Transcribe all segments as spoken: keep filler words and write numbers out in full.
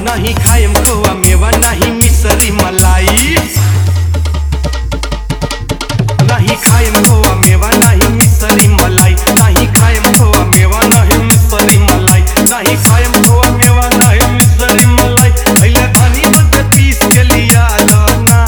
नहीं खाएम खोआ मेवा नहीं मिसरी मलाई, नहीं खाएम खोआ मेवा नहीं मिसरी मलाई, नहीं खाएम खोआ मेवा नहीं मिसरी मलाई, नहीं खाएम खोआ मेवा नहीं मिसरी मलाई। पहले धनी बद पीस के लिया लाना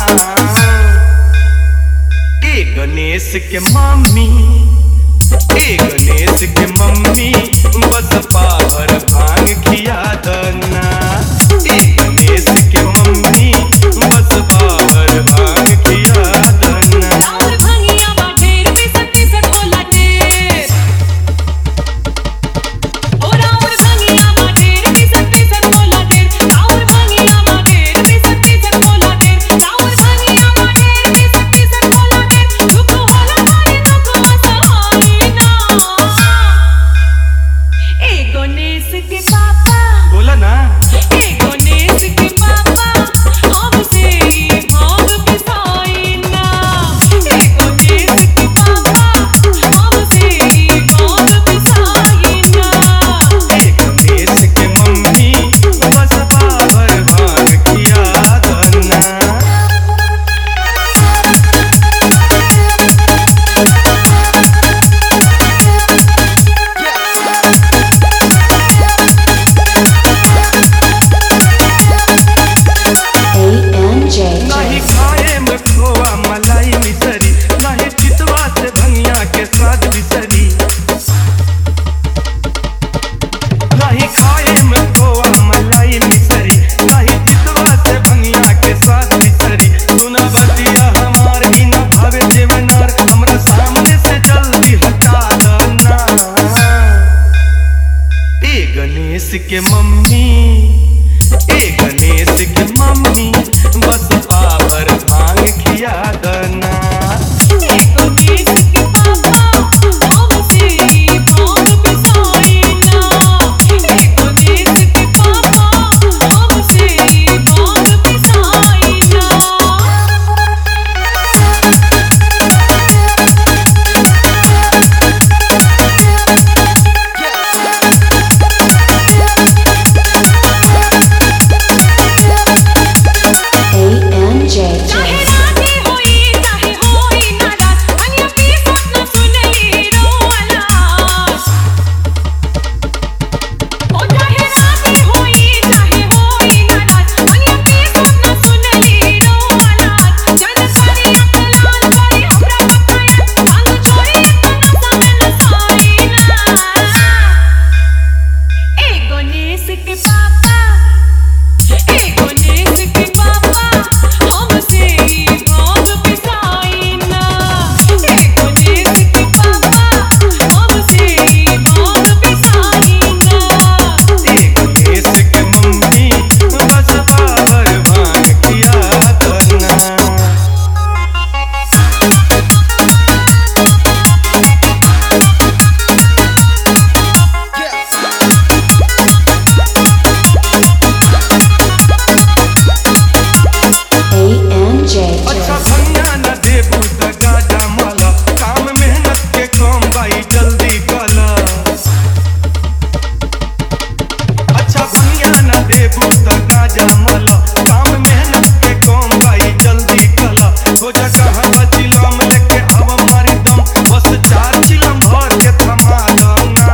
ए गणेश के मम्मी, ए गणेश के मम्मी बस पावर भांग खिया दना, ए गणेश के मम्मी बस पावर भांग खिया दना। राउर भंगिया बा ढेर पिसक पिसक होला ढेर, ओ राउर भंगिया बा ढेर पिसक पिसक होला ढेर, राउर भंगिया बा ढेर पिसक पिसक होला ढेर, राउर भंगिया बा ढेर पिसक पिसक होला ढेर। दुख होला मारे दुख असहाय ना, ए गणेश के पापा बोला ना ए गणेश के पापा हमसे ही भांग पिसाई ना, ए गणेश के पापा हमसे ही भांग पिसाई ना। ए गणेश के मम्मी बस पावर भांग खिया दना। नहीं खाए में खोआ मलाई मिसरी, नहीं चितवा से भंगिया के स्वाद बिसरी, नहीं खाए में खोआ मलाई मिसरी, नहीं चितवा से भंगिया के स्वाद बिसरी। सुना बतिया हमार ही न भावे जेवनार, हमरा सामने से जल्दी हटा दना ए गणेश के मम्मी, ए गणेश के मम्मी बस पावर भांग खिया दना। ए गणेश के पापा हमसे ही भांग पिसाई ना, ए गणेश के पापा हमसे ही भांग पिसाई ना। चाहे राजी होई चाहे होई नाराज, अन्य की सपना सुनली रोअलास। ओ चाहे राजी होई चाहे होई नाराज, अन्य की सपना सुनली रोअलास। जन करी अकलाल करी हमरा बताया, भांग छोड़ी अपना समय नसाई ना, ए गणेश के पापा, ए गणेश के पापा हमसे ही भांग पिसाई ना, ए गणेश के पापा हमसे ही भांग पिसाई ना। ए गणेश के मम्मी बस पावर भांग खिया दना। अच्छा भंगिया न देबू त गाजा माला, काम मेहनत के कम बाई जल्दी कला। अच्छा भंगिया न देबू त गाजा माला, काम मेहनत के कम बाई जल्दी कला। हो जा कहाँ बचिलम लेके अब मारी दम, बस चार चिलम भर के थमा दना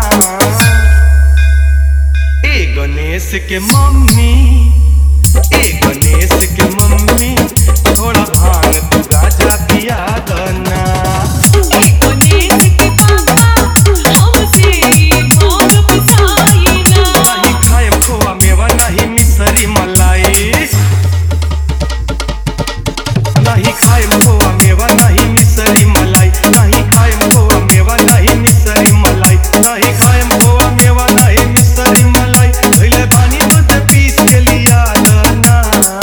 ए गणेश के मम्मी, ए गणेश के मम्मी थोड़ा भांग तू गाजा पिया दना। ए गणेश के पापा हमसे ही भांग पिसाई ना, नहीं खाएम खोआ मेवा नहीं मिसरी मलाई, नहीं खाएम खोआ मेवा नहीं मिसरी मलाई, नहीं खाएम खोआ मेवा नहीं मिसरी मलाई, नहीं खाएम खोआ मेवा नहीं मिसरी मलाई। पहले बानी बद पीस के लिया दना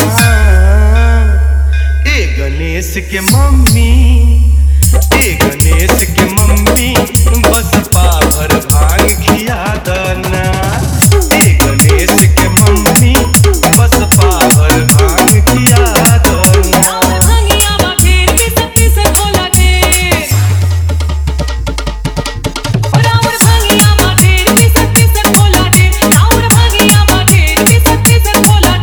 ए गणेश के मम्मी, ए गणेश के मम्मी बस पावर भांग खिया दना, ए गणेश के मम्मी बस पावर भांग खिया दना। राउर भंगिया बा ढेर पिसक पिसक होला ढेर, ओ राउर भंगिया बा ढेर पिसक पिसक होला ढेर, राउर भंगिया बा ढेर पिसक पिसक होला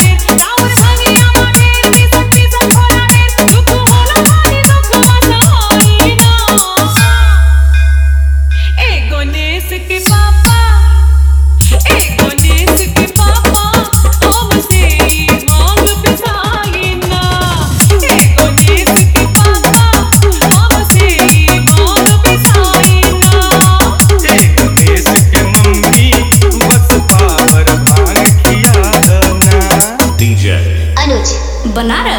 बनारस।